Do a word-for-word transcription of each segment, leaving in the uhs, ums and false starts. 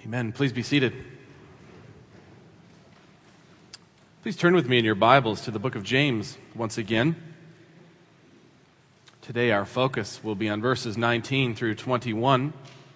Amen. Please be seated. Please turn with me in your Bibles to the book of James once again. Today our focus will be on verses nineteen through twenty-one.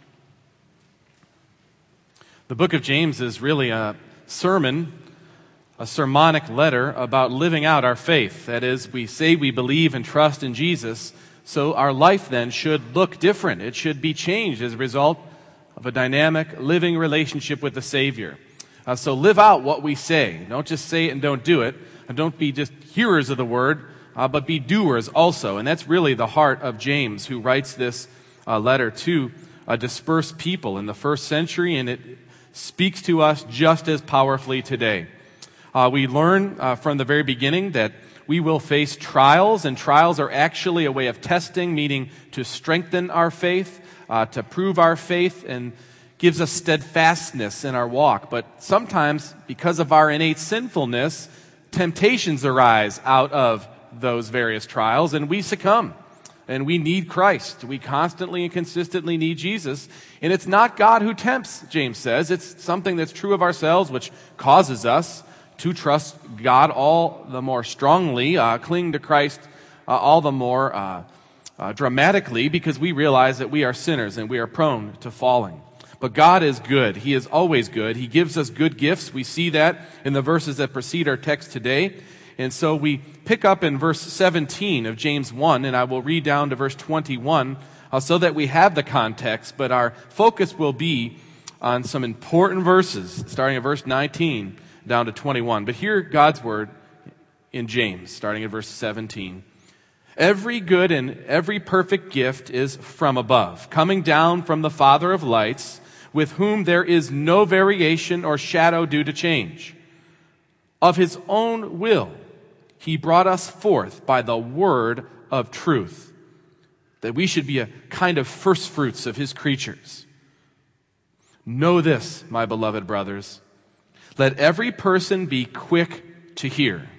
The book of James is really a sermon, a sermonic letter about living out our faith. That is, we say we believe and trust in Jesus, so our life then should look different. It should be changed as a result of a dynamic, living relationship with the Savior. Uh, so live out what we say. Don't just say it and don't do it. And don't be just hearers of the word, uh, but be doers also. And that's really the heart of James, who writes this uh, letter to a dispersed people in the first century, and it speaks to us just as powerfully today. Uh, we learn uh, from the very beginning that we will face trials, and trials are actually a way of testing, meaning to strengthen our faith, uh, to prove our faith, and gives us steadfastness in our walk. But sometimes, because of our innate sinfulness, temptations arise out of those various trials, and we succumb. And we need Christ. We constantly and consistently need Jesus. And it's not God who tempts, James says. It's something that's true of ourselves, which causes us to trust God all the more strongly, uh, cling to Christ uh, all the more uh, uh, dramatically, because we realize that we are sinners and we are prone to falling. But God is good. He is always good. He gives us good gifts. We see that in the verses that precede our text today. And so we pick up in verse seventeen of James one, and I will read down to verse twenty-one uh, so that we have the context, but our focus will be on some important verses, starting at verse nineteen down to twenty-one. But hear God's word in James, starting at verse seventeen. Every good and every perfect gift is from above, coming down from the Father of lights, with whom there is no variation or shadow due to change. Of his own will, he brought us forth by the word of truth, that we should be a kind of first fruits of his creatures. Know this, my beloved brothers, let every person be quick to hear,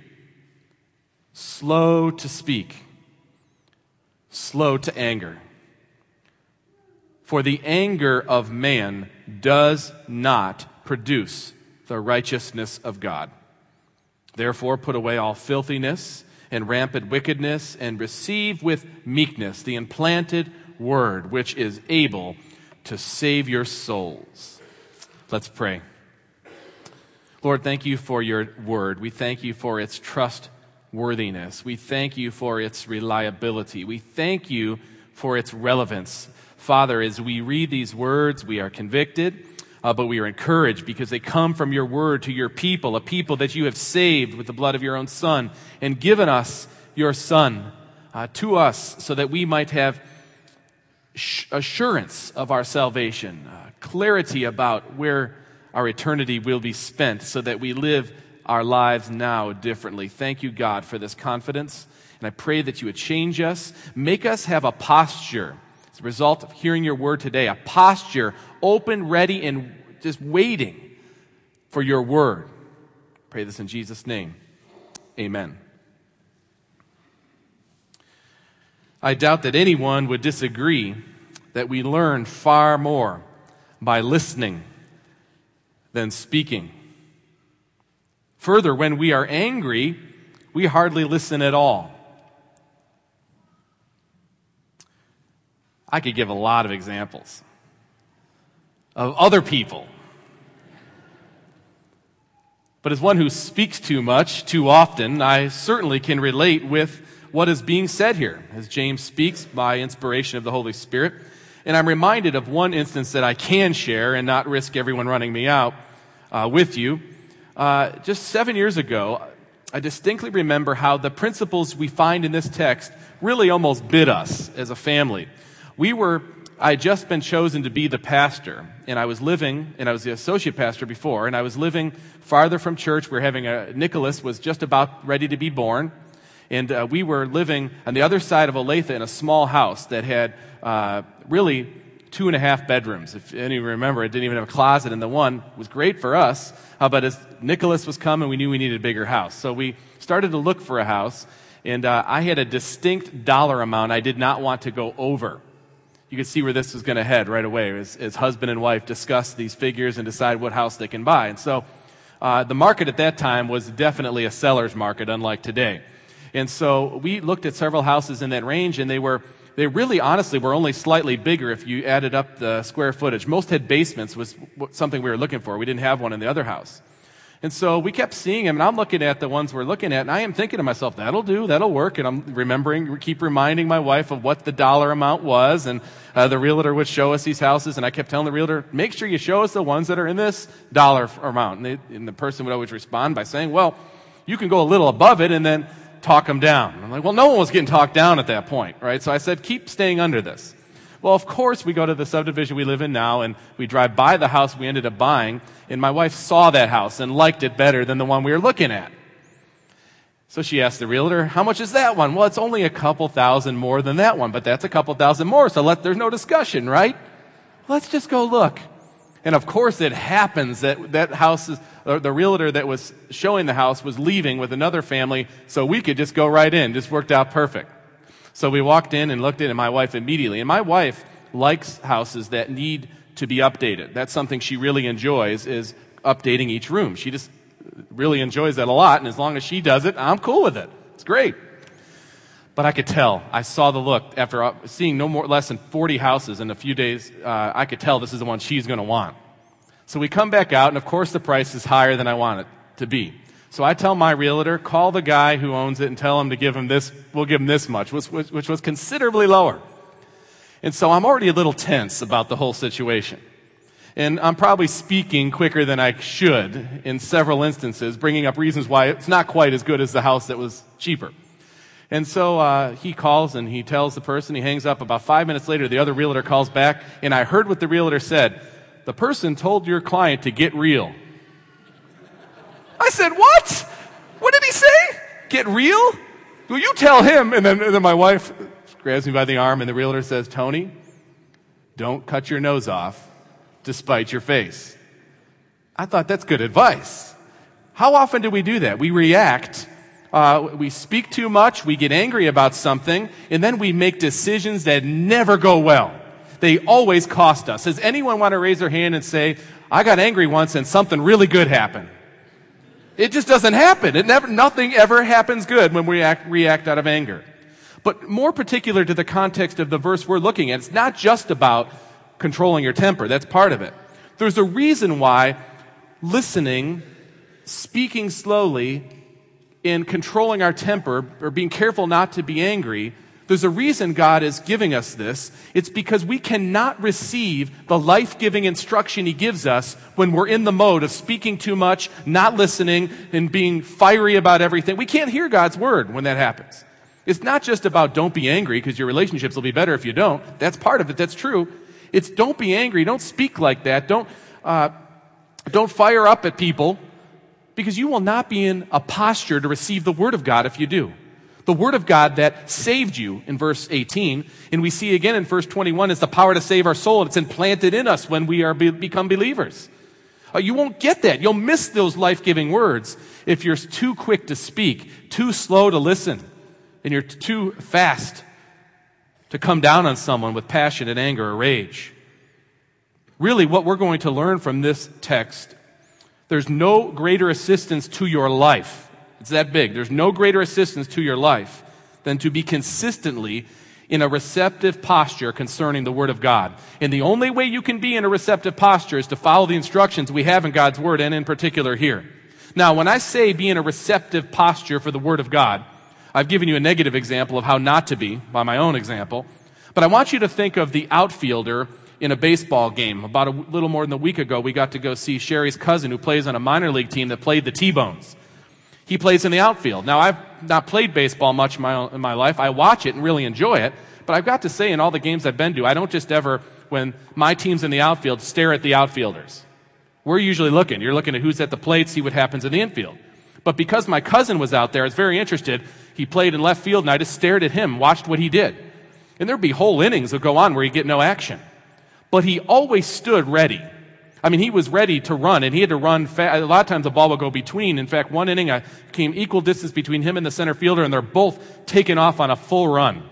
slow to speak, slow to anger. For the anger of man does not produce the righteousness of God. Therefore, put away all filthiness and rampant wickedness, and receive with meekness the implanted word, which is able to save your souls. Let's pray. Lord, thank you for your word. We thank you for its trustworthiness. We thank you for its reliability. We thank you for its relevance. Father, as we read these words, we are convicted, uh, but we are encouraged because they come from your word to your people, a people that you have saved with the blood of your own Son and given us your Son uh, to us so that we might have sh- assurance of our salvation, uh, clarity about where our eternity will be spent so that we live our lives now differently. Thank you, God, for this confidence. And I pray that you would change us, make us have a posture as a result of hearing your word today, a posture open, ready, and just waiting for your word. Pray this in Jesus' name. Amen. I doubt that anyone would disagree that we learn far more by listening than speaking. Further, when we are angry, we hardly listen at all. I could give a lot of examples of other people. But as one who speaks too much, too often, I certainly can relate with what is being said here, as James speaks by inspiration of the Holy Spirit. And I'm reminded of one instance that I can share and not risk everyone running me out uh, with you. Uh, just seven years ago, I distinctly remember how the principles we find in this text really almost bit us as a family. We were, I had just been chosen to be the pastor, and I was living, and I was the associate pastor before, and I was living farther from church. We were having a, Nicholas was just about ready to be born, and uh, we were living on the other side of Olathe in a small house that had uh, really two and a half bedrooms. If any remember, it didn't even have a closet, and the one was great for us, uh, but as Nicholas was coming, we knew we needed a bigger house. So we started to look for a house, and uh, I had a distinct dollar amount I did not want to go over. You could see where this was going to head right away as, as husband and wife discuss these figures and decide what house they can buy. And so uh, the market at that time was definitely a seller's market, unlike today. And so we looked at several houses in that range, and they were they really honestly were only slightly bigger if you added up the square footage. Most had basements, was something we were looking for. We didn't have one in the other house. And so we kept seeing them, and I'm looking at the ones we're looking at, and I am thinking to myself, that'll do, that'll work. And I'm remembering, keep reminding my wife of what the dollar amount was, and uh, the realtor would show us these houses, and I kept telling the realtor, make sure you show us the ones that are in this dollar amount. And, they, and the person would always respond by saying, well, you can go a little above it and then talk them down. And I'm like, well, no one was getting talked down at that point, right? So I said, keep staying under this. Well, of course, we go to the subdivision we live in now, and we drive by the house we ended up buying, and my wife saw that house and liked it better than the one we were looking at. So she asked the realtor, how much is that one? Well, it's only a couple thousand more than that one, but that's a couple thousand more, so let, there's no discussion, right? Let's just go look. And of course, it happens that that house is, or the realtor that was showing the house was leaving with another family, so we could just go right in. Just worked out perfect. So we walked in and looked at it, and my wife immediately. And my wife likes houses that need to be updated. That's something she really enjoys, is updating each room. She just really enjoys that a lot, and as long as she does it, I'm cool with it. It's great. But I could tell. I saw the look. After seeing no more less than forty houses in a few days, uh, I could tell this is the one she's going to want. So we come back out, and of course the price is higher than I want it to be. So I tell my realtor, call the guy who owns it and tell him to give him this, we'll give him this much, which, which, which was considerably lower. And so I'm already a little tense about the whole situation. And I'm probably speaking quicker than I should in several instances, bringing up reasons why it's not quite as good as the house that was cheaper. And so uh, he calls and he tells the person, he hangs up. About five minutes later, the other realtor calls back, and I heard what the realtor said. The person told your client to get real. I said, what? What did he say? Get real? Well, you tell him. And then, and then my wife grabs me by the arm, and the realtor says, Tony, don't cut your nose off to spite your face. I thought that's good advice. How often do we do that? We react. Uh, we speak too much. We get angry about something, and then we make decisions that never go well. They always cost us. Does anyone want to raise their hand and say, I got angry once and something really good happened? It just doesn't happen. It never, nothing ever happens good when we act, react out of anger. But more particular to the context of the verse we're looking at, it's not just about controlling your temper. That's part of it. There's a reason why listening, speaking slowly, and controlling our temper, or being careful not to be angry, there's a reason God is giving us this. It's because we cannot receive the life-giving instruction He gives us when we're in the mode of speaking too much, not listening, and being fiery about everything. We can't hear God's word when that happens. It's not just about don't be angry, because your relationships will be better if you don't. That's part of it. That's true. It's don't be angry. Don't speak like that. Don't, uh, don't fire up at people, because you will not be in a posture to receive the word of God if you do. The word of God that saved you in verse eighteen, and we see again in verse twenty-one, is the power to save our soul. It's implanted in us when we are be, become believers. Uh, you won't get that. You'll miss those life-giving words if you're too quick to speak, too slow to listen, and you're too fast to come down on someone with passion and anger or rage. Really, what we're going to learn from this text, there's no greater assistance to your life. It's that big. There's no greater assistance to your life than to be consistently in a receptive posture concerning the Word of God. And the only way you can be in a receptive posture is to follow the instructions we have in God's Word, and in particular here. Now, when I say be in a receptive posture for the Word of God, I've given you a negative example of how not to be by my own example. But I want you to think of the outfielder in a baseball game. About a little more than a week ago, we got to go see Sherry's cousin who plays on a minor league team that played the T-Bones. He plays in the outfield. Now, I've not played baseball much in my, in my life. I watch it and really enjoy it. But I've got to say, in all the games I've been to, I don't just ever, when my team's in the outfield, stare at the outfielders. We're usually looking. You're looking at who's at the plate, see what happens in the infield. But because my cousin was out there, I was very interested. He played in left field, and I just stared at him, watched what he did. And there'd be whole innings that go on where he'd get no action. But he always stood ready. I mean, he was ready to run, and he had to run fast. A lot of times the ball would go between. In fact, one inning, I came equal distance between him and the center fielder, and they're both taking off on a full run.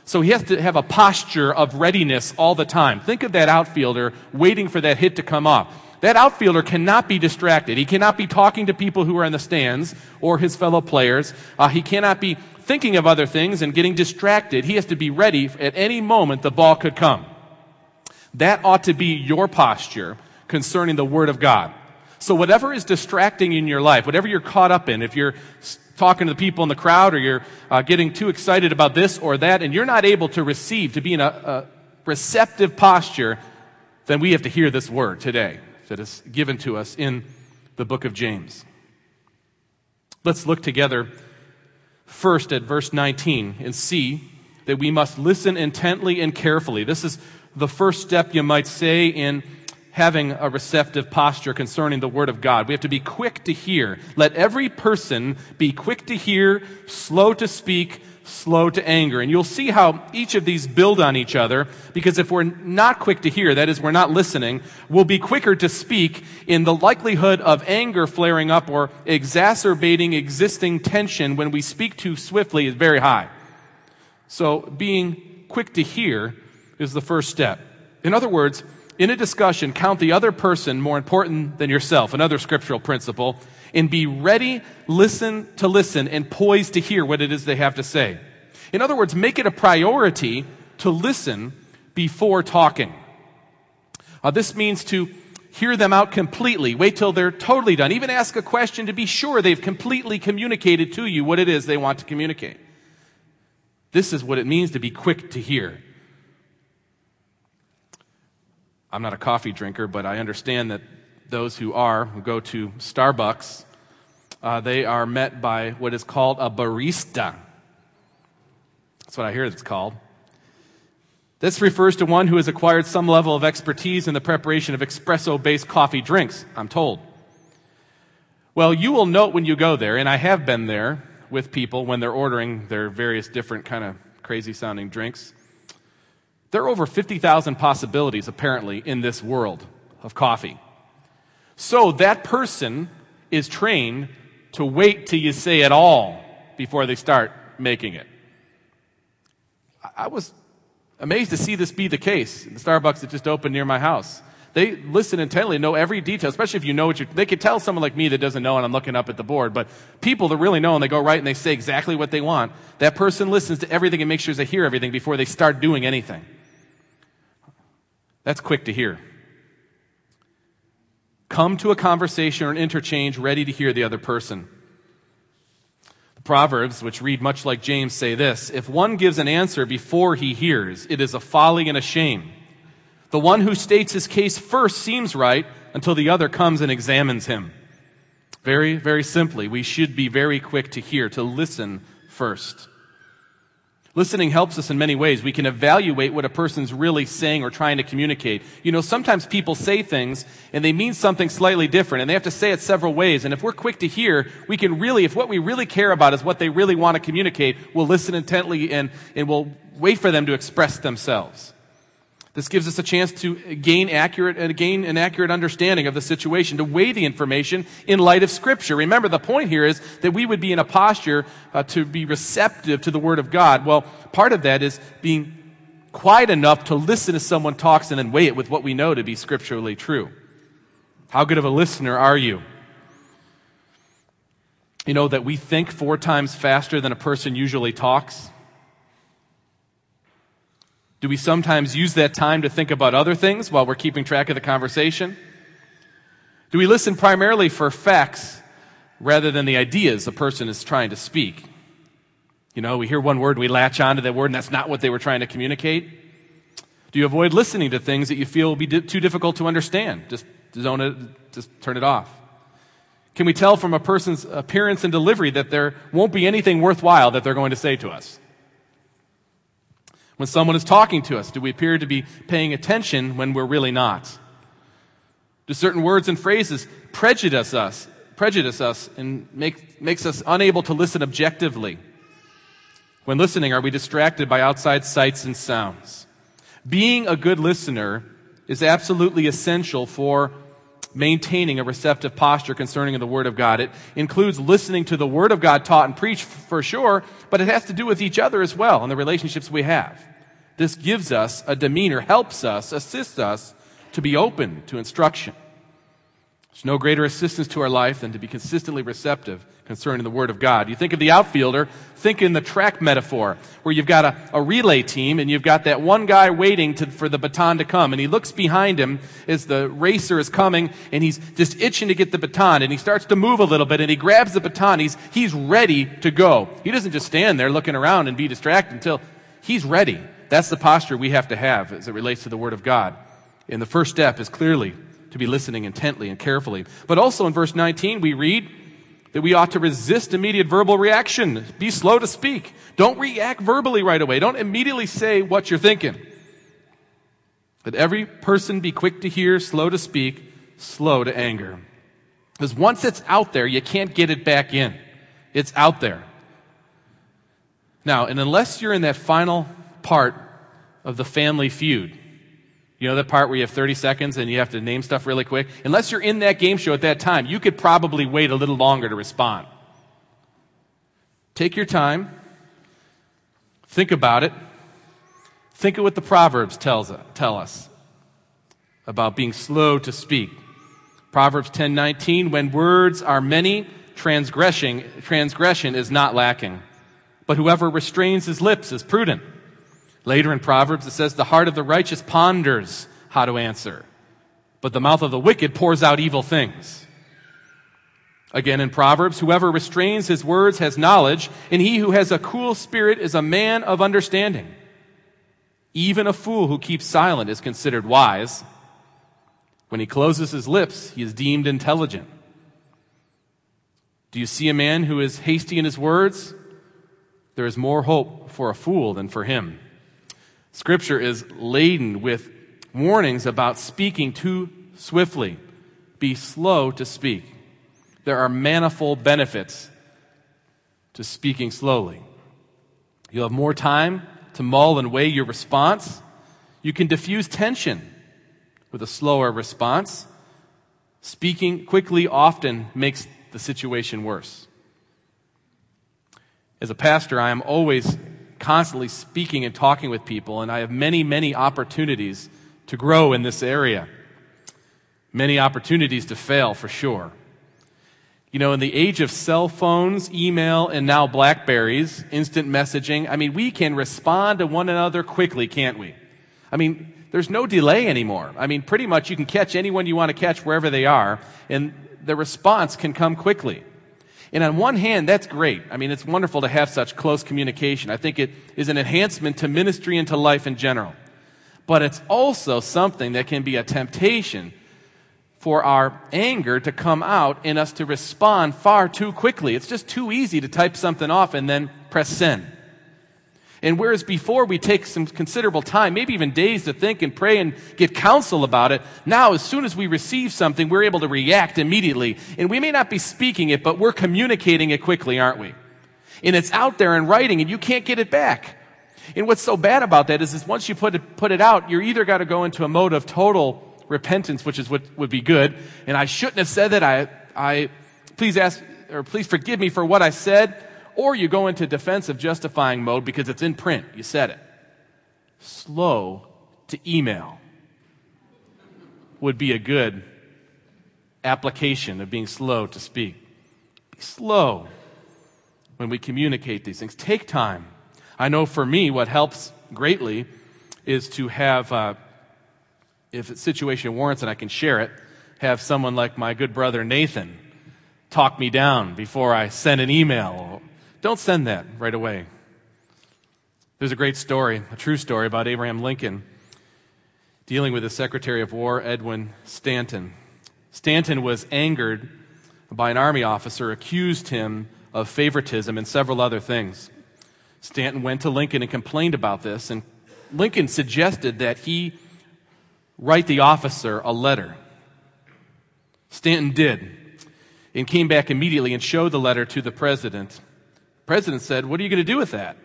So he has to have a posture of readiness all the time. Think of that outfielder waiting for that hit to come off. That outfielder cannot be distracted. He cannot be talking to people who are in the stands or his fellow players. Uh, he cannot be thinking of other things and getting distracted. He has to be ready. At any moment, the ball could come. That ought to be your posture concerning the Word of God. So whatever is distracting in your life, whatever you're caught up in, if you're talking to the people in the crowd or you're uh, getting too excited about this or that, and you're not able to receive, to be in a, a receptive posture, then we have to hear this word today that is given to us in the book of James. Let's look together first at verse nineteen and see that we must listen intently and carefully. This is the first step, you might say, in having a receptive posture concerning the Word of God. We have to be quick to hear. Let every person be quick to hear, slow to speak, slow to anger. And you'll see how each of these build on each other, because if we're not quick to hear, that is, we're not listening, we'll be quicker to speak, in the likelihood of anger flaring up or exacerbating existing tension when we speak too swiftly is very high. So being quick to hear is the first step. In other words, in a discussion, count the other person more important than yourself, another scriptural principle, and be ready, listen to listen, and poised to hear what it is they have to say. In other words, make it a priority to listen before talking. Uh, this means to hear them out completely. Wait till they're totally done. Even ask a question to be sure they've completely communicated to you what it is they want to communicate. This is what it means to be quick to hear. I'm not a coffee drinker, but I understand that those who are, who go to Starbucks, uh, they are met by what is called a barista. That's what I hear it's called. This refers to one who has acquired some level of expertise in the preparation of espresso-based coffee drinks, I'm told. Well, you will note when you go there, and I have been there with people when they're ordering their various different kind of crazy-sounding drinks. There are over fifty thousand possibilities, apparently, in this world of coffee. So that person is trained to wait till you say it all before they start making it. I was amazed to see this be the case. The Starbucks that just opened near my house. They listen intently, know every detail, especially if you know what you're... They could tell someone like me that doesn't know and I'm looking up at the board, but people that really know and they go right and they say exactly what they want, that person listens to everything and makes sure they hear everything before they start doing anything. That's quick to hear. Come to a conversation or an interchange ready to hear the other person. The Proverbs, which read much like James, say this: if one gives an answer before he hears, it is a folly and a shame. The one who states his case first seems right until the other comes and examines him. Very, very simply, we should be very quick to hear, to listen first. Listening helps us in many ways. We can evaluate what a person's really saying or trying to communicate. You know, sometimes people say things and they mean something slightly different and they have to say it several ways. And if we're quick to hear, we can really, if what we really care about is what they really want to communicate, we'll listen intently and, and we'll wait for them to express themselves. This gives us a chance to gain accurate and gain an accurate understanding of the situation, to weigh the information in light of Scripture. Remember, the point here is that we would be in a posture uh, to be receptive to the Word of God. Well, part of that is being quiet enough to listen as someone talks and then weigh it with what we know to be scripturally true. How good of a listener are you? You know that we think four times faster than a person usually talks? Do we sometimes use that time to think about other things while we're keeping track of the conversation? Do we listen primarily for facts rather than the ideas a person is trying to speak? You know, we hear one word, we latch onto that word, and that's not what they were trying to communicate. Do you avoid listening to things that you feel will be di- too difficult to understand? Just zone it, just turn it off. Can we tell from a person's appearance and delivery that there won't be anything worthwhile that they're going to say to us? When someone is talking to us, do we appear to be paying attention when we're really not? Do certain words and phrases prejudice us, prejudice us and make, makes us unable to listen objectively? When listening, are we distracted by outside sights and sounds? Being a good listener is absolutely essential for maintaining a receptive posture concerning the Word of God. It includes listening to the Word of God taught and preached for sure, but it has to do with each other as well and the relationships we have. This gives us a demeanor, helps us, assists us to be open to instruction. There's no greater assistance to our life than to be consistently receptive concerning the Word of God. You think of the outfielder, think in the track metaphor, where you've got a, a relay team and you've got that one guy waiting to, for the baton to come, and he looks behind him as the racer is coming, and he's just itching to get the baton, and he starts to move a little bit, and he grabs the baton. He's, he's ready to go. He doesn't just stand there looking around and be distracted until he's ready. That's the posture we have to have as it relates to the Word of God. And the first step is clearly to be listening intently and carefully. But also in verse nineteen, we read that we ought to resist immediate verbal reaction. Be slow to speak. Don't react verbally right away. Don't immediately say what you're thinking. Let every person be quick to hear, slow to speak, slow to anger. Because once it's out there, you can't get it back in. It's out there. Now, and unless you're in that final part of the Family Feud, you know that part where you have thirty seconds and you have to name stuff really quick? Unless you're in that game show at that time, you could probably wait a little longer to respond. Take your time. Think about it. Think of what the Proverbs tells, tell us about being slow to speak. Proverbs ten nineteen, when words are many, transgression, transgression is not lacking. But whoever restrains his lips is prudent. Later in Proverbs, it says, the heart of the righteous ponders how to answer, but the mouth of the wicked pours out evil things. Again in Proverbs, whoever restrains his words has knowledge, and he who has a cool spirit is a man of understanding. Even a fool who keeps silent is considered wise. When he closes his lips, he is deemed intelligent. Do you see a man who is hasty in his words? There is more hope for a fool than for him. Scripture is laden with warnings about speaking too swiftly. Be slow to speak. There are manifold benefits to speaking slowly. You'll have more time to mull and weigh your response. You can diffuse tension with a slower response. Speaking quickly often makes the situation worse. As a pastor, I am always constantly speaking and talking with people, and I have many, many opportunities to grow in this area. Many opportunities to fail, for sure. You know, in the age of cell phones, email, and now BlackBerries, instant messaging, I mean, we can respond to one another quickly, can't we? I mean, there's no delay anymore. I mean, pretty much you can catch anyone you want to catch wherever they are, and the response can come quickly. And on one hand, that's great. I mean, it's wonderful to have such close communication. I think it is an enhancement to ministry and to life in general. But it's also something that can be a temptation for our anger to come out and us to respond far too quickly. It's just too easy to type something off and then press send. And whereas before we take some considerable time, maybe even days to think and pray and get counsel about it, now as soon as we receive something, we're able to react immediately. And we may not be speaking it, but we're communicating it quickly, aren't we? And it's out there in writing, and you can't get it back. And what's so bad about that is, is once you put it, put it out, you're either got to go into a mode of total repentance, which is what would be good, and I shouldn't have said that, I, I, please ask, or please forgive me for what I said, or you go into defensive justifying mode because it's in print. You said it. Slow to email would be a good application of being slow to speak. Be slow when we communicate these things. Take time. I know for me what helps greatly is to have, uh, if a situation warrants and I can share it, have someone like my good brother Nathan talk me down before I send an email. Don't send that right away. There's a great story, a true story about Abraham Lincoln dealing with his Secretary of War, Edwin Stanton. Stanton was angered by an army officer, accused him of favoritism and several other things. Stanton went to Lincoln and complained about this, and Lincoln suggested that he write the officer a letter. Stanton did, and came back immediately and showed the letter to the president. The president said, "What are you going to do with that?"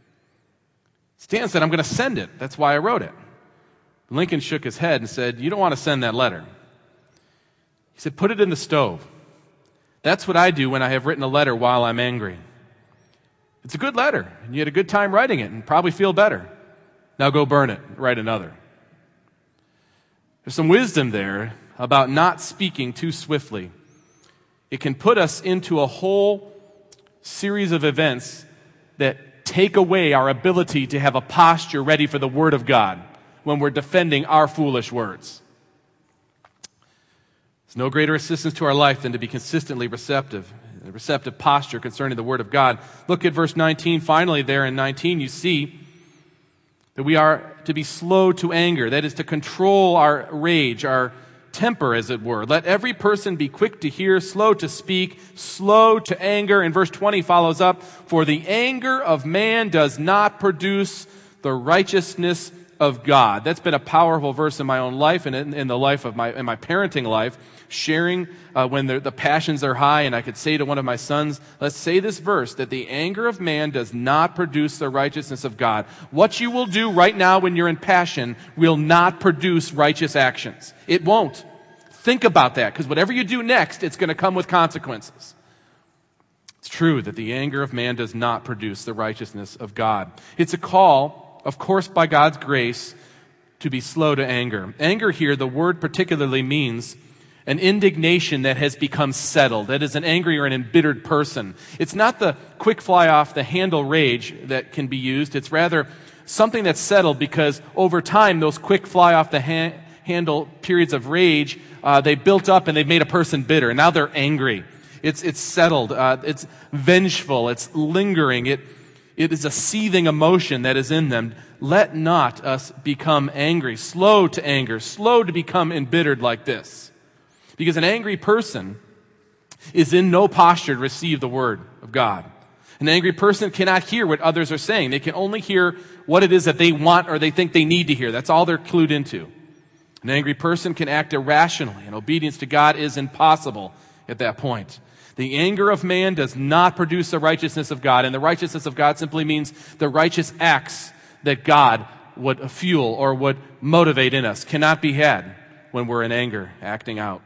Stanton said, "I'm going to send it. That's why I wrote it." Lincoln shook his head and said, "You don't want to send that letter. He said, put it in the stove. That's what I do when I have written a letter while I'm angry. It's a good letter, and you had a good time writing it and probably feel better. Now go burn it, write another. There's some wisdom there about not speaking too swiftly. It can put us into a whole series of events that take away our ability to have a posture ready for the Word of God when we're defending our foolish words. There's no greater assistance to our life than to be consistently receptive, a receptive posture concerning the Word of God. Look at verse nineteen. Finally, there in nineteen, you see that we are to be slow to anger. That is to control our rage, our temper, as it were. Let every person be quick to hear, slow to speak, slow to anger. And verse twenty follows up, for the anger of man does not produce the righteousness of God. That's been a powerful verse in my own life and in, in the life of my, in my parenting life, sharing uh, when the, the passions are high. And I could say to one of my sons, let's say this verse, that the anger of man does not produce the righteousness of God. What you will do right now when you're in passion will not produce righteous actions. It won't. Think about that, because whatever you do next, it's going to come with consequences. It's true that the anger of man does not produce the righteousness of God. It's a call, of course, by God's grace, to be slow to anger. Anger here, the word particularly means an indignation that has become settled. That is an angry or an embittered person. It's not the quick fly off the handle rage that can be used. It's rather something that's settled because over time, those quick fly off the ha- handle periods of rage, uh, they built up and they've made a person bitter. And now they're angry. It's, it's settled. Uh, it's vengeful. It's lingering. It, it is a seething emotion that is in them. Let not us become angry, slow to anger, slow to become embittered like this. Because an angry person is in no posture to receive the word of God. An angry person cannot hear what others are saying. They can only hear what it is that they want or they think they need to hear. That's all they're clued into. An angry person can act irrationally, and obedience to God is impossible at that point. The anger of man does not produce the righteousness of God, and the righteousness of God simply means the righteous acts that God would fuel or would motivate in us cannot be had when we're in anger, acting out.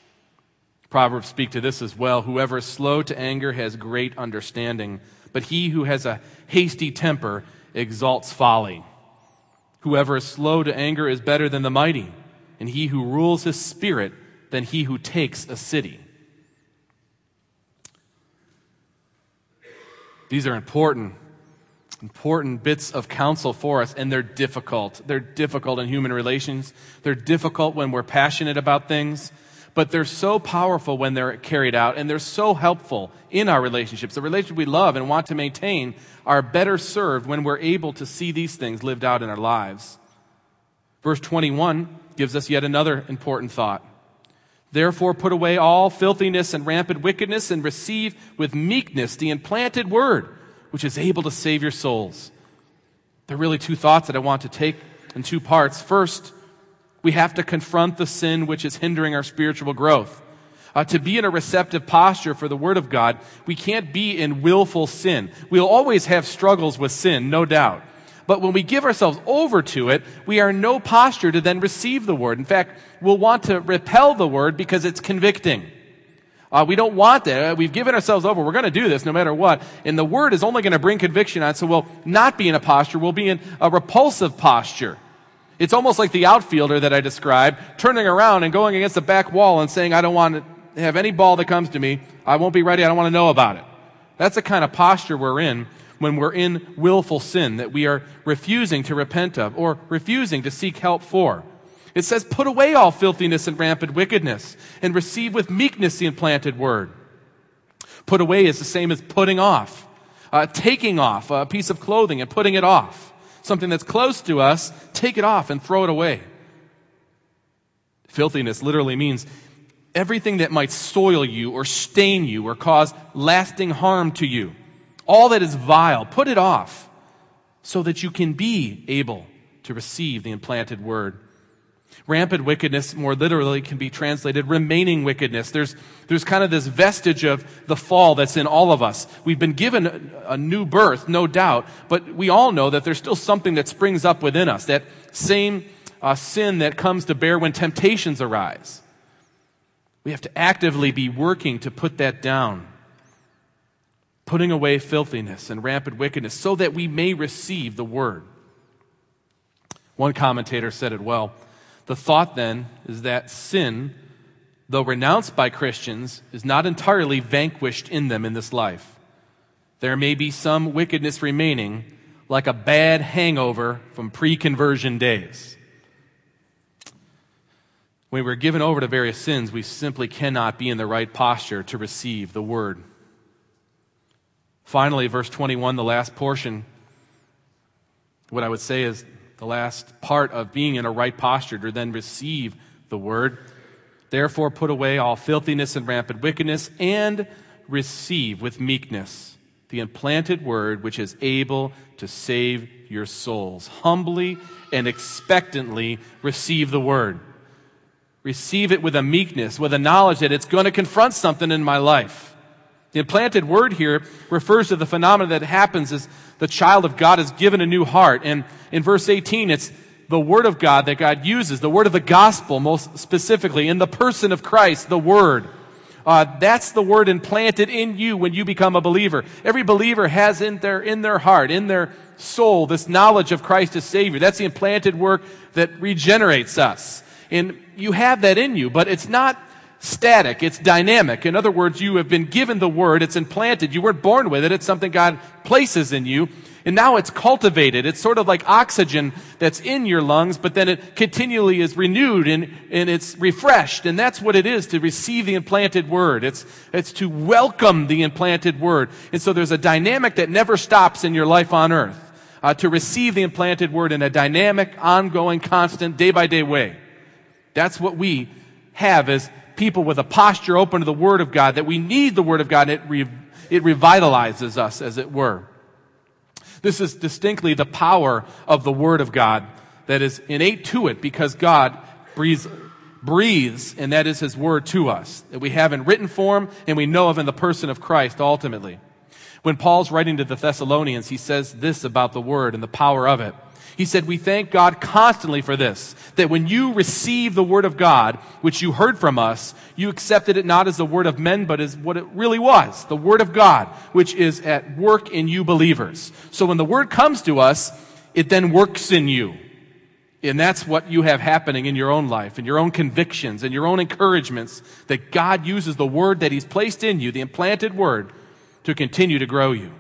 Proverbs speak to this as well. Whoever is slow to anger has great understanding, but he who has a hasty temper exalts folly. Whoever is slow to anger is better than the mighty, and he who rules his spirit than he who takes a city. These are important, important bits of counsel for us, and they're difficult. They're difficult in human relations. They're difficult when we're passionate about things, but they're so powerful when they're carried out, and they're so helpful in our relationships. The relationships we love and want to maintain are better served when we're able to see these things lived out in our lives. Verse twenty-one gives us yet another important thought. Therefore put away all filthiness and rampant wickedness and receive with meekness the implanted word, which is able to save your souls. There are really two thoughts that I want to take in two parts. First, we have to confront the sin which is hindering our spiritual growth. Uh, to be in a receptive posture for the Word of God, we can't be in willful sin. We'll always have struggles with sin, no doubt. But when we give ourselves over to it, we are in no posture to then receive the Word. In fact, we'll want to repel the Word because it's convicting. Uh, we don't want that. We've given ourselves over. We're going to do this no matter what. And the Word is only going to bring conviction on, so we'll not be in a posture. We'll be in a repulsive posture. It's almost like the outfielder that I described, turning around and going against the back wall and saying, I don't want to have any ball that comes to me. I won't be ready. I don't want to know about it. That's the kind of posture we're in when we're in willful sin that we are refusing to repent of or refusing to seek help for. It says, put away all filthiness and rampant wickedness and receive with meekness the implanted word. Put away is the same as putting off, uh, taking off a piece of clothing and putting it off. Something that's close to us, take it off and throw it away. Filthiness literally means everything that might soil you or stain you or cause lasting harm to you. All that is vile, put it off so that you can be able to receive the implanted word. Rampant wickedness, more literally, can be translated remaining wickedness. There's, there's kind of this vestige of the fall that's in all of us. We've been given a, a new birth, no doubt, but we all know that there's still something that springs up within us, that same uh, sin that comes to bear when temptations arise. We have to actively be working to put that down, putting away filthiness and rampant wickedness so that we may receive the word. One commentator said it well. The thought then is that sin, though renounced by Christians, is not entirely vanquished in them in this life. There may be some wickedness remaining, like a bad hangover from pre-conversion days. When we're given over to various sins, we simply cannot be in the right posture to receive the word. Finally, verse twenty-one, the last portion, what I would say is the last part of being in a right posture to then receive the word. Therefore, put away all filthiness and rampant wickedness, and receive with meekness the implanted word which is able to save your souls. Humbly and expectantly receive the word. Receive it with a meekness, with a knowledge that it's going to confront something in my life. The implanted word here refers to the phenomenon that happens as the child of God is given a new heart. And in verse eighteen, it's the word of God that God uses, the word of the gospel most specifically, in the person of Christ, the word. Uh, that's the word implanted in you when you become a believer. Every believer has in their, in their heart, in their soul, this knowledge of Christ as Savior. That's the implanted work that regenerates us. And you have that in you, but it's not static, it's dynamic. In other words, you have been given the word, it's implanted. You weren't born with it, it's something God places in you. And now it's cultivated. It's sort of like oxygen that's in your lungs, but then it continually is renewed and, and it's refreshed. And that's what it is to receive the implanted word. It's, it's to welcome the implanted word. And so there's a dynamic that never stops in your life on earth, uh, to receive the implanted word in a dynamic, ongoing, constant, day-by-day way. That's what we have as people with a posture open to the word of God, that we need the word of God, and it, re- it revitalizes us, as it were. This is distinctly the power of the Word of God that is innate to it because God breathes, breathes, and that is His Word to us, that we have in written form and we know of in the person of Christ ultimately. When Paul's writing to the Thessalonians, he says this about the Word and the power of it. He said, we thank God constantly for this, that when you receive the word of God, which you heard from us, you accepted it not as the word of men, but as what it really was, the word of God, which is at work in you believers. So when the word comes to us, it then works in you. And that's what you have happening in your own life, in your own convictions, and your own encouragements, that God uses the word that He's placed in you, the implanted word, to continue to grow you.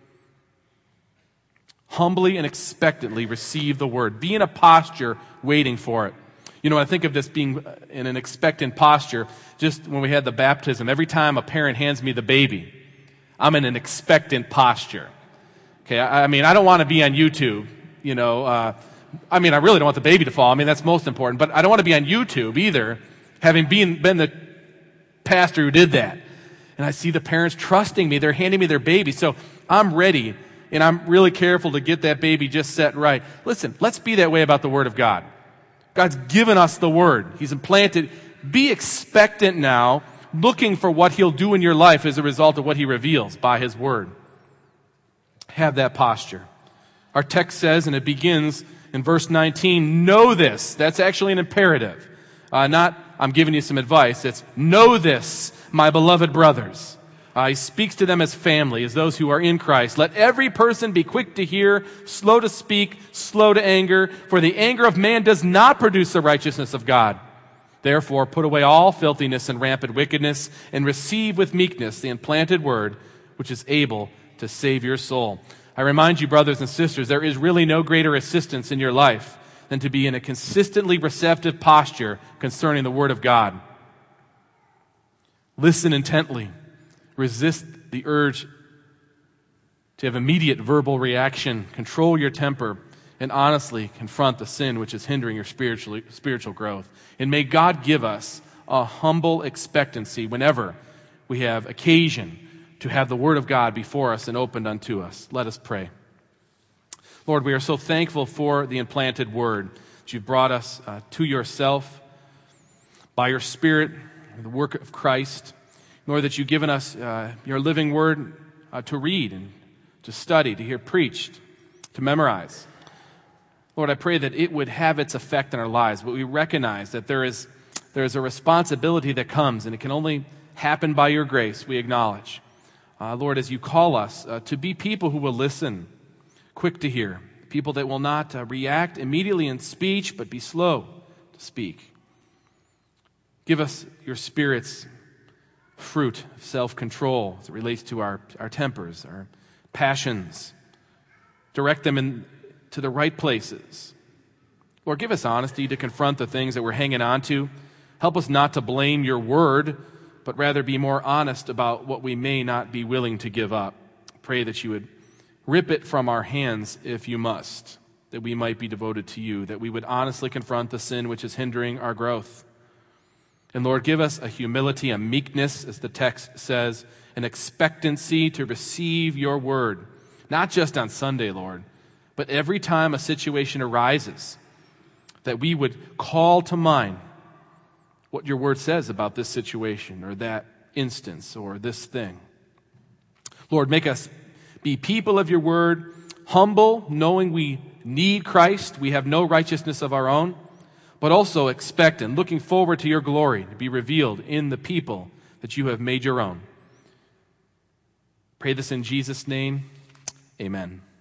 Humbly and expectantly receive the word. Be in a posture waiting for it. You know, I think of this being in an expectant posture just when we had the baptism. Every time a parent hands me the baby, I'm in an expectant posture. Okay, I, I mean, I don't want to be on YouTube, you know. Uh, I mean, I really don't want the baby to fall. I mean, that's most important. But I don't want to be on YouTube either, having been, been the pastor who did that. And I see the parents trusting me. They're handing me their baby. So I'm ready. And I'm really careful to get that baby just set right. Listen, let's be that way about the Word of God. God's given us the Word. He's implanted. Be expectant now, looking for what He'll do in your life as a result of what He reveals by His Word. Have that posture. Our text says, and it begins in verse nineteen, know this. That's actually an imperative. Uh, not, I'm giving you some advice. It's, know this, my beloved brothers. Uh, he speaks to them as family, as those who are in Christ. Let every person be quick to hear, slow to speak, slow to anger, for the anger of man does not produce the righteousness of God. Therefore, put away all filthiness and rampant wickedness, and receive with meekness the implanted word, which is able to save your soul. I remind you, brothers and sisters, there is really no greater assistance in your life than to be in a consistently receptive posture concerning the Word of God. Listen intently. Resist the urge to have immediate verbal reaction. Control your temper and honestly confront the sin which is hindering your spiritual, spiritual growth. And may God give us a humble expectancy whenever we have occasion to have the Word of God before us and opened unto us. Let us pray. Lord, we are so thankful for the implanted Word that you've brought us uh, to yourself by your Spirit, the work of Christ. Lord, that you've given us uh, your living word uh, to read and to study, to hear preached, to memorize. Lord, I pray that it would have its effect in our lives, but we recognize that there is there's a responsibility that comes, and it can only happen by your grace, we acknowledge. Uh, Lord, as you call us uh, to be people who will listen, quick to hear, people that will not uh, react immediately in speech, but be slow to speak. Give us your Spirit's fruit of self-control as it relates to our, our tempers, our passions. Direct them in, to the right places. Lord, give us honesty to confront the things that we're hanging on to. Help us not to blame your word, but rather be more honest about what we may not be willing to give up. Pray that you would rip it from our hands if you must, that we might be devoted to you, that we would honestly confront the sin which is hindering our growth. And Lord, give us a humility, a meekness, as the text says, an expectancy to receive your word, not just on Sunday, Lord, but every time a situation arises, that we would call to mind what your word says about this situation or that instance or this thing. Lord, make us be people of your word, humble, knowing we need Christ, we have no righteousness of our own, but also expectant, looking forward to your glory to be revealed in the people that you have made your own. Pray this in Jesus' name. Amen.